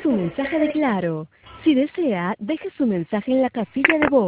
su mensaje de Claro. Si desea, deje su mensaje en la casilla de voz.